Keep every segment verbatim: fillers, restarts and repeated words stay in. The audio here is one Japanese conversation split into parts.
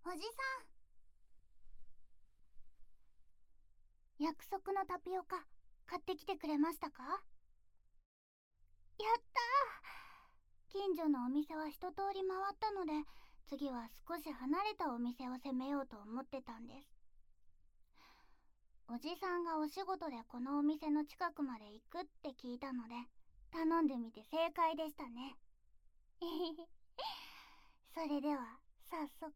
おじさん、約束のタピオカ買ってきてくれましたか？やったー。近所のお店は一通り回ったので、次は少し離れたお店を攻めようと思ってたんです。おじさんがお仕事でこのお店の近くまで行くって聞いたので、頼んでみて正解でしたね。それでは早速。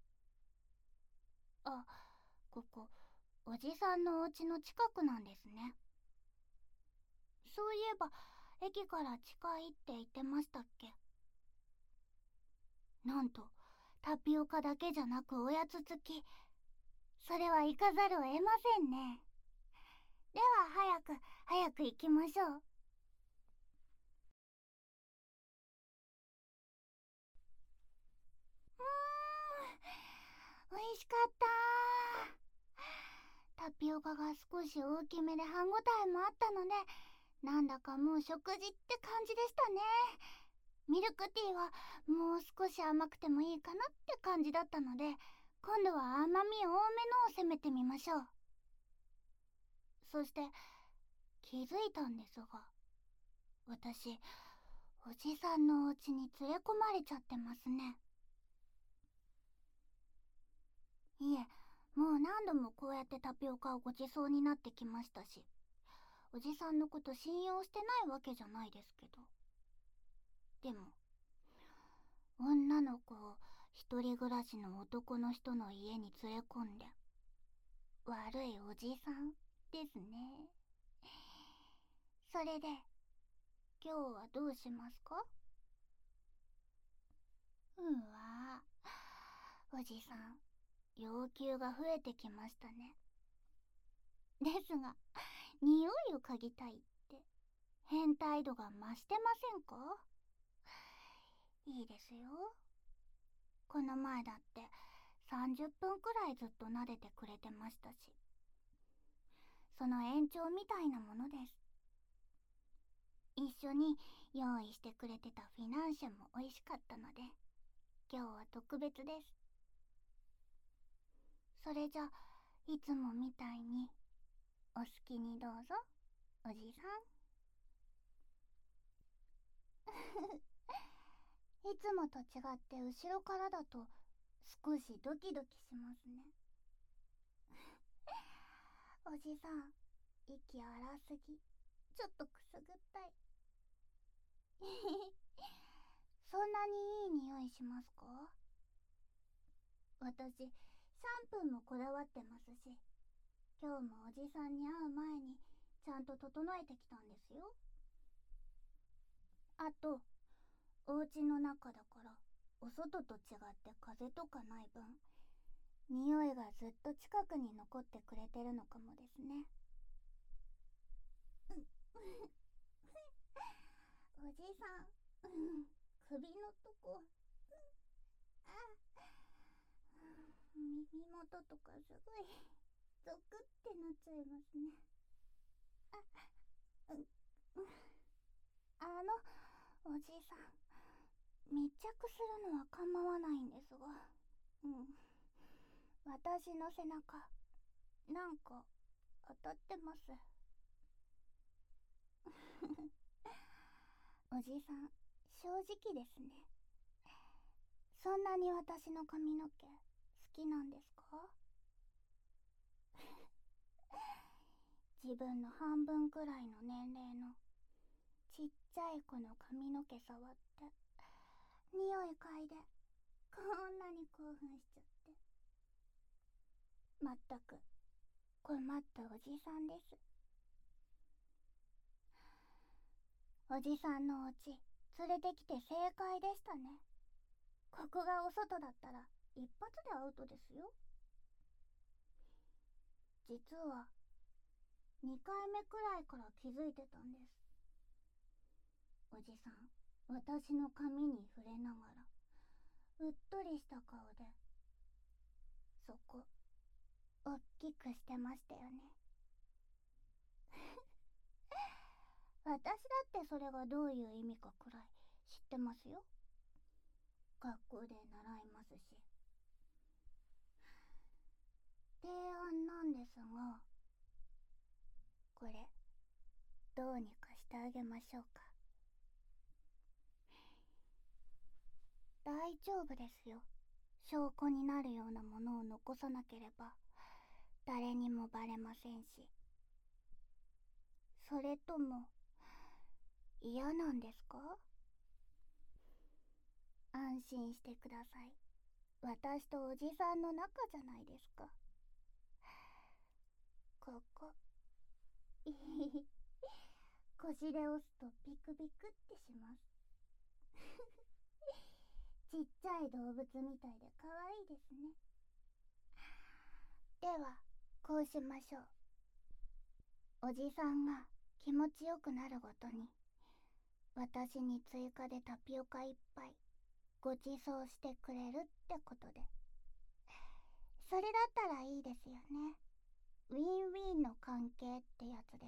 あ、ここおじさんのお家の近くなんですね。そういえば駅から近いって言ってましたっけ？なんとタピオカだけじゃなくおやつ付き。それは行かざるを得ませんね。では早く早く行きましょう。うーん、美味しかったー。タピオカが少し大きめで歯ごたえもあったので、なんだかもう食事って感じでしたね。ミルクティーはもう少し甘くてもいいかなって感じだったので、今度は甘み多めのを攻めてみましょう。そして気づいたんですが、私おじさんのお家に連れ込まれちゃってますね。いえ、もう何度もこうやってタピオカをご馳走になってきましたし、おじさんのこと信用してないわけじゃないですけど。でも女の子を一人暮らしの男の人の家に連れ込んで、悪いおじさんですね。それで今日はどうしますか？うわぁ、おじさん要求が増えてきましたね。ですが匂いを嗅ぎたいって変態度が増してませんか？いいですよ。この前だってさんじゅっぷんくらいずっと撫でてくれてましたし、その延長みたいなものです。一緒に用意してくれてたフィナンシェも美味しかったので、今日は特別です。それじゃいつもみたいにお好きにどうぞ、おじさん。いつもと違って後ろからだと少しドキドキしますね。おじさん、息荒すぎ。ちょっとくすぐったい。そんなにいい匂いしますか？私、シャンプーもこだわってますし、今日もおじさんに会う前にちゃんと整えてきたんですよ。あと、お家の中だからお外と違って風とかない分、匂いがずっと近くに残ってくれてるのかもですね。おじさん、うん、首のとこ、うん、あ、耳元とかすごいゾクってなっちゃいますね。あ、うん、あのおじさん、密着するのは構わないんですが、うん、私の背中なんか当たってます。おじさん、正直ですね。そんなに私の髪の毛好きなんですか？自分の半分くらいの年齢のちっちゃい子の髪の毛触って匂い嗅いでこんなに興奮しちゃって。まったく困ったおじさんです。おじさんのお家連れてきて正解でしたね。ここがお外だったら一発でアウトですよ。実はにかいめくらいから気づいてたんです。おじさん、私の髪に触れながらうっとりした顔でそこおっきくしてましたよね。私だってそれがどういう意味かくらい知ってますよ。学校で習いますし。 提案なんですが、これどうにかしてあげましょうか。大丈夫ですよ。証拠になるようなものを残さなければ誰にもバレませんし。それとも嫌なんですか？安心してください。私とおじさんの仲じゃないですか。ここ腰で押すとビクビクってします。ちっちゃい動物みたいで可愛いですね。ではこうしましょう。おじさんが気持ちよくなるごとに私に追加でタピオカ一杯ご馳走してくれるってことで。それだったらいいですよね。ウィンウィンの関係ってやつです。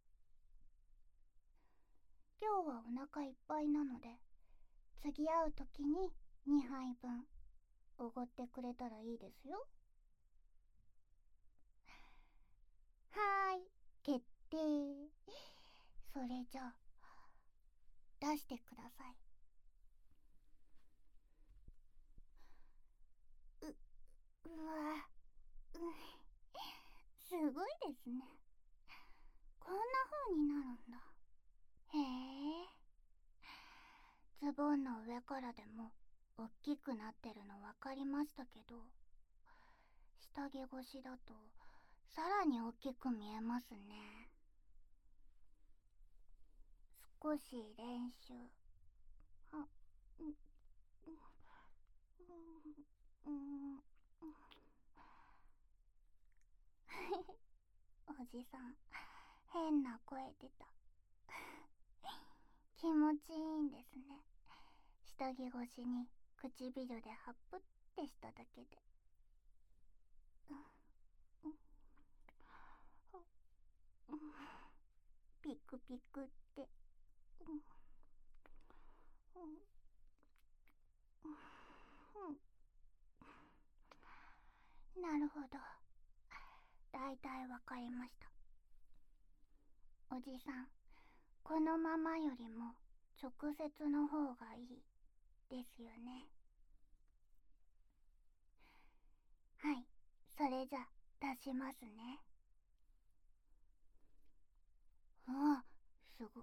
今日はお腹いっぱいなので、次会う時ににはいぶんおごってくれたらいいですよ。はーい、決定。それじゃあ出してください。う、うわ、うん、すごいですね。こんな風になるんだ。へえ。ズボンの上からでもおっきくなってるの分かりましたけど、下着越しだとさらに大きく見えますね。少し練習。あ、うん、うん、うん、おじさん、変な声出た。気持ちいいんですね。下着越しに唇でハップってしただけで。うん、うん、ピクピクって。うん、うん、うん、なるほど。だいたいわかりました。おじさん、このままよりも直接の方がいいですよね。はい、それじゃ出しますね。ああ、すご。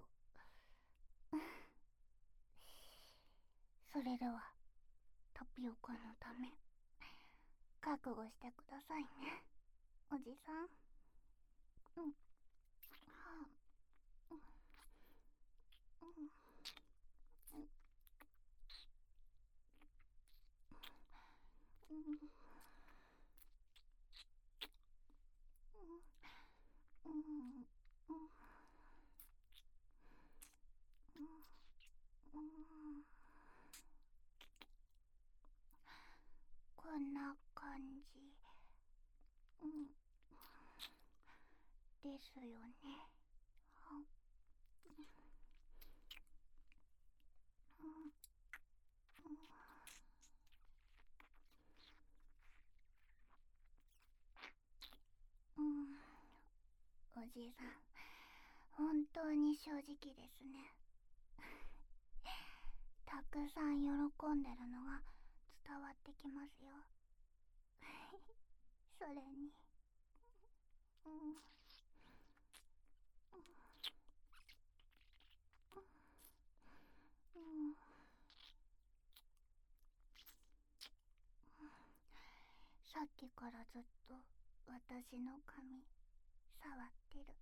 それではタピオカのため覚悟してくださいね、おじさん。うん、はあ、うん、うん、うん、うん、うん、うん、うん、こんな感じ、うん、ですよね。は、うん、うん、うん、おじさん、本当に正直ですね。たくさん喜んでるのが伝わってきますよ。それに、うん、うん、さっきからずっと私の髪触ってる。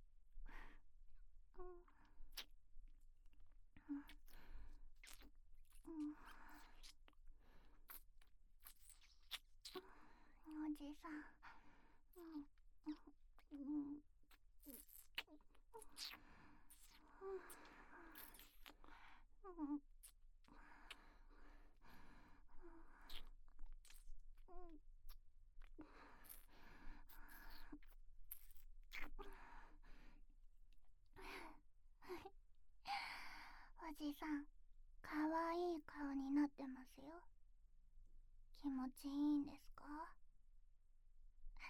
うん、うん、うん、おじさん、うん、うん、うん、うん、おじさん、かわいい顔になってますよ。気持ちいいんですか？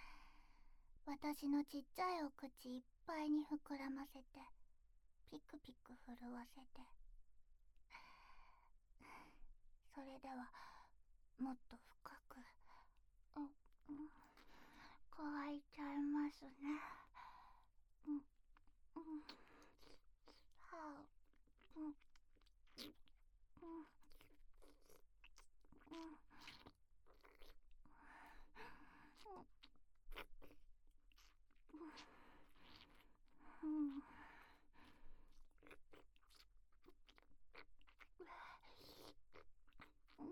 私のちっちゃいお口いっぱいに膨らませて、ピクピク震わせて、それではもっと深く、うん、うん、乾いちゃいますね。うん、うん、はあ、うん、うん、うん、うん、うん、うん、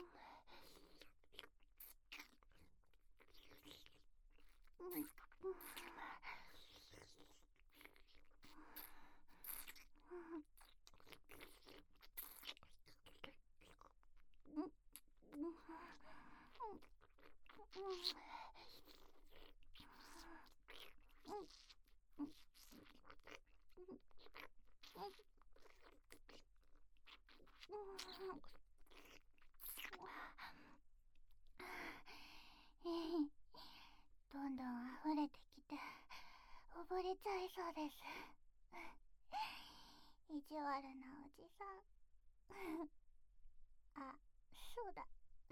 どんどん溢れてきて溺れちゃいそうです。意地悪なおじさん。あ、そうだ。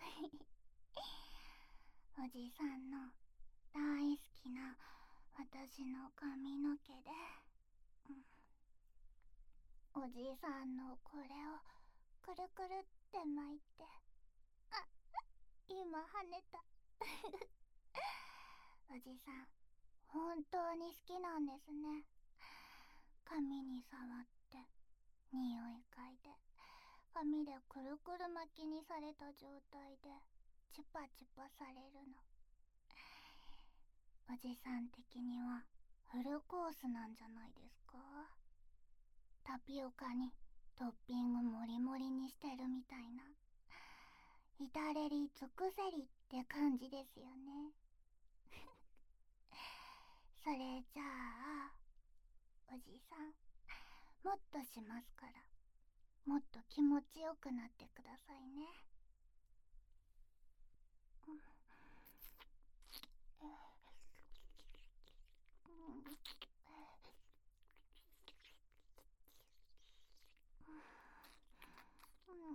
おじさんの大好きな私の髪の毛で、うん、おじいさんのこれをくるくるって巻いて、あ、今跳ねた。おじさん本当に好きなんですね。髪に触って匂い嗅いで、髪でくるくる巻きにされた状態でチュパチュパされるの。おじさん的にはフルコースなんじゃないですか？タピオカにトッピングもりもりにしてるみたいな、至れり尽くせりって感じですよね。それじゃあおじさん、もっとしますから、もっと気持ちよくなってくださいね。うん、うん、うん、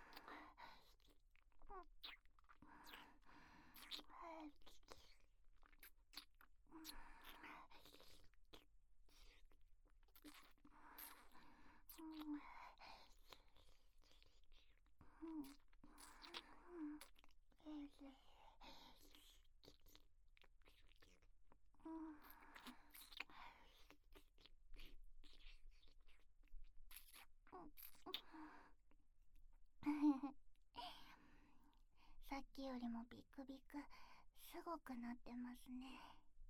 さっきよりもビクビクすごくなってますね。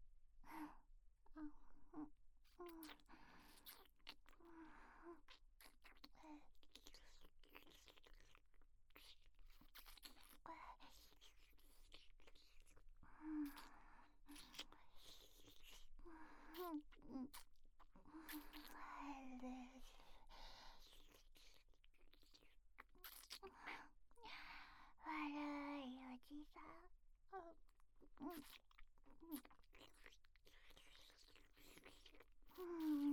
悪いおじさん。うん、うん、うん、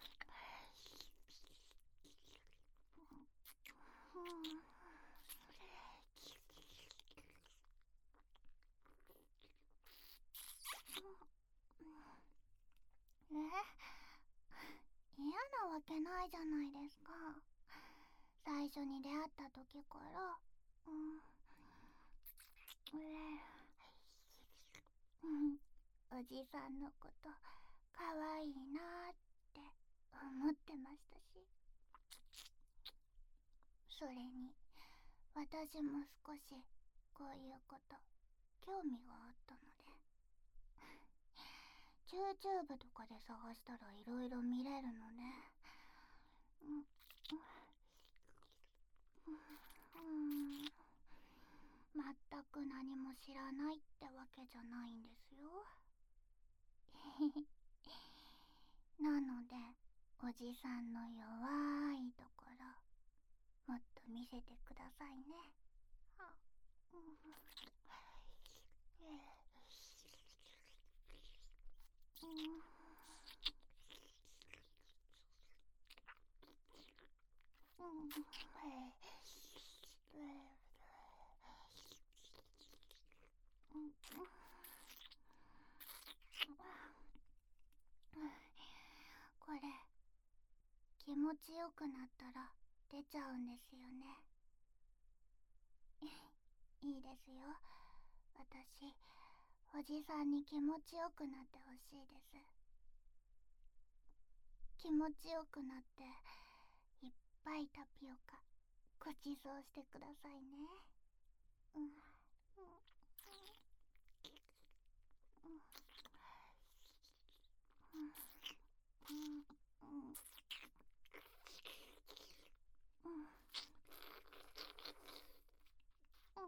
え、嫌なわけないじゃないですか。最初に出会った時から、うん、うん、おじさんのことかわいいなーって思ってましたし、それに私も少しこういうこと興味があったので、 YouTube とかで探したらいろいろ見れるのね。うん、うん、全く何も知らないってわけじゃないんですよ。なのでおじさんの弱いところもっと見せてくださいね。は、うん、 これ気持ちよくなったら出ちゃうんですよね。いいですよ。私、おじさんに気持ちよくなってほしいです。気持ちよくなっていっぱいタピオカごちそうしてくださいね。うん、うん、うん、うん、うん、うん、うん、うん、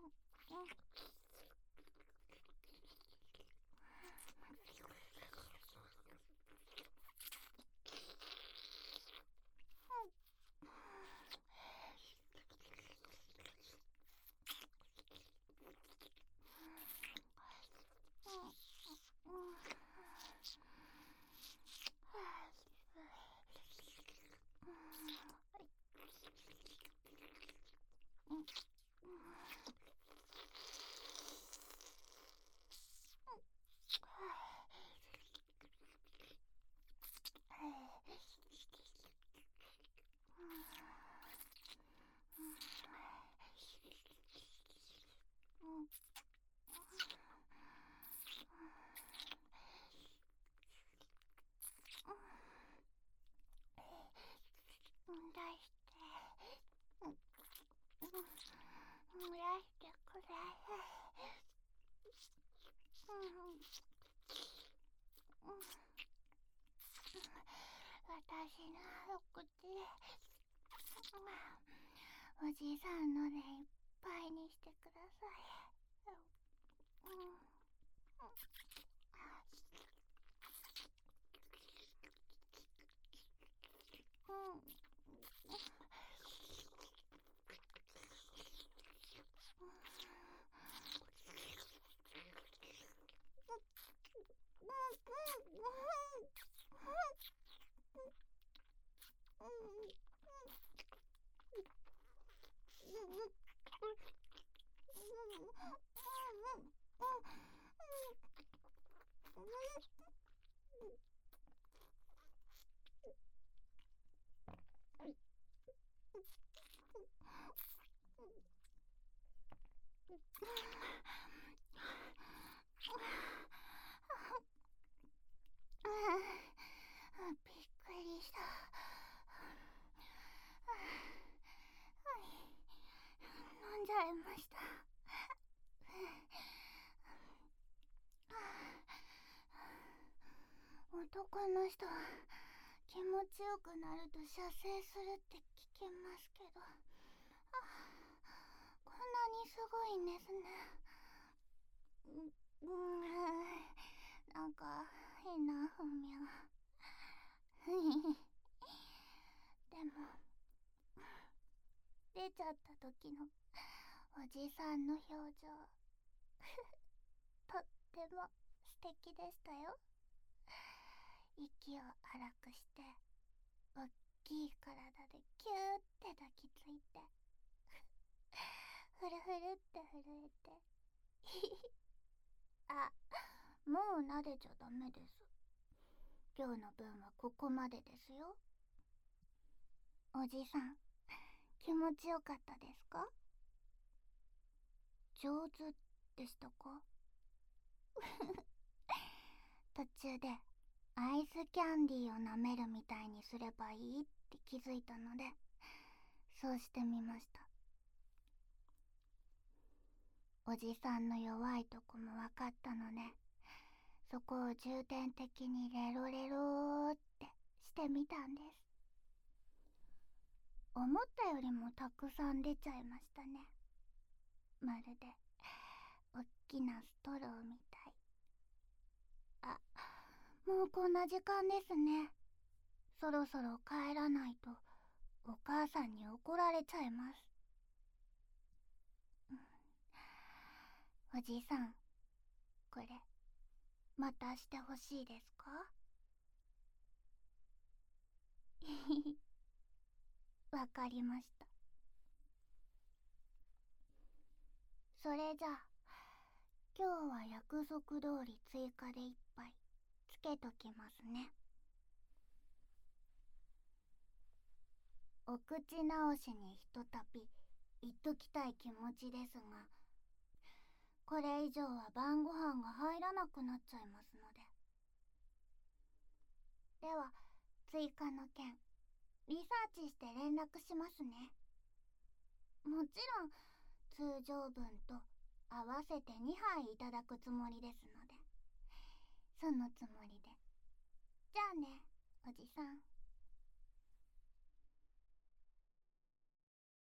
出して、うん、漏らしてください。うん、うん、私のお口でおじさんのでいっぱいにしてください。うん、うん、びっくりした。飲んじゃいました。男の人は気持ちよくなると射精するって聞きますけど、こんなにすごいんですね。う、うん、なんか変な本名。でも出ちゃった時のおじさんの表情とっても素敵でしたよ。息を荒くしておっきい体でキューって抱きついてふるふるって震えてあ、もう撫でちゃダメです。今日の分はここまでですよ。おじさん、気持ちよかったですか？上手でしたか？途中でアイスキャンディーを舐めるみたいにすればいいって気づいたので、そうしてみました。おじさんの弱いとこも分かったので、そこを重点的にレロレローってしてみたんです。思ったよりもたくさん出ちゃいましたね。まるでおっきなストローみたい。あ、もうこんな時間ですね。そろそろ帰らないとお母さんに怒られちゃいます。おじさん、これまたしてほしいですか？ わかりました。それじゃあ今日は約束通り追加で一杯つけときますね。お口直しにひとたび言っときたい気持ちですが、これ以上は晩ご飯が入らなくなっちゃいますので。では追加の件リサーチして連絡しますね。もちろん通常分と合わせてにはいいただくつもりですので、そのつもりで。じゃあね、おじさん。